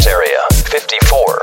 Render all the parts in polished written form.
area, 54.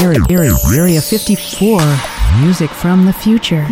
Area 54. Music from the future.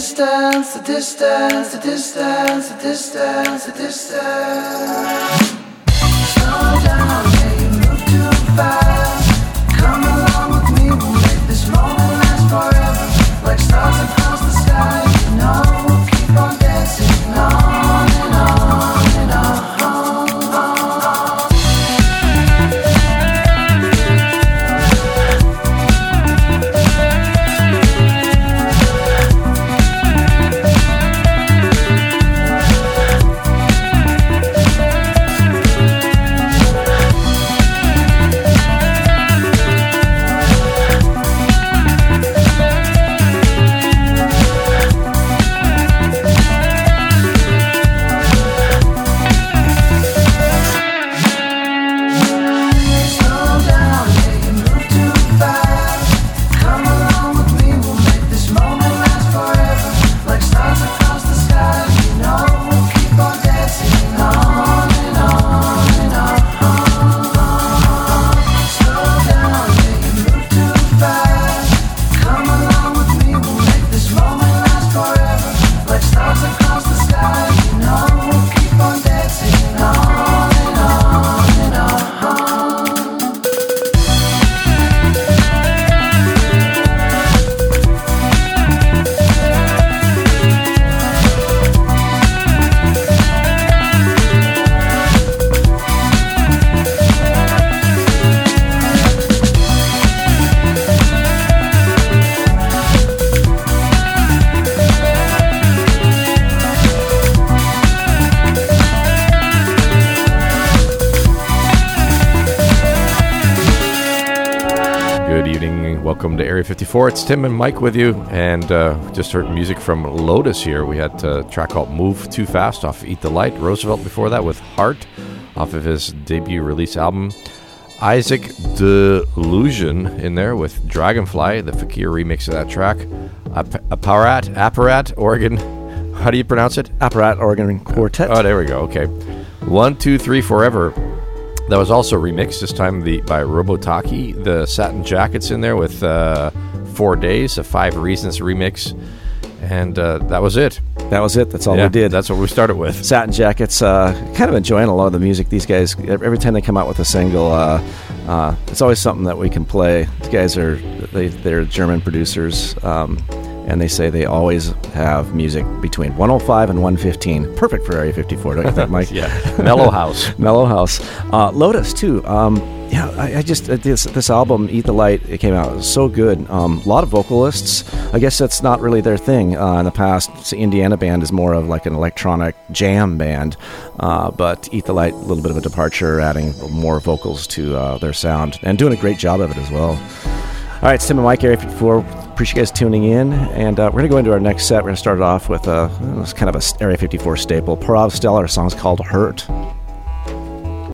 distance, the distance, the distance, the distance, the distance. Slow down, yeah, you move too fast. Come along with me, we'll make this moment last forever. Like stars across the sky, you know, we'll keep on dancing on and on and on. Welcome to Area 54. It's Tim and Mike with you, and just heard music from Lotus here. We had a track called Move Too Fast off Eat the Light. Roosevelt before that with Heart off of his debut release album. Isaac Delusion in there with Dragonfly, the Fakir remix of that track. Apparat, Oregon. How do you pronounce it? Apparat Oregon Quartet. Oh, there we go. Okay. 1, 2, 3 Forever. That was also remixed, this time by Robotaki. The Satin Jackets in there with 4 Days, a 5 Reasons remix. And that was it. That was it. That's all we did. That's what we started with. Satin Jackets. Kind of enjoying a lot of the music. These guys, every time they come out with a single, it's always something that we can play. These guys they're German producers. And they say they always have music between 105 and 115. Perfect for Area 54, don't you think, Mike? Yeah. Mellow House. Mellow House. Lotus, too. I just, this album, Eat the Light, it came out. It was so good. A lot of vocalists. I guess that's not really their thing. In the past, Indiana Band is more of like an electronic jam band. But Eat the Light, a little bit of a departure, adding more vocals to their sound. And doing a great job of it as well. All right, it's Tim and Mike, Area 54. Appreciate you guys tuning in. And we're going to go into our next set. We're going to start it off with kind of a Area 54 staple. Parav Stellar, song's called Hurt.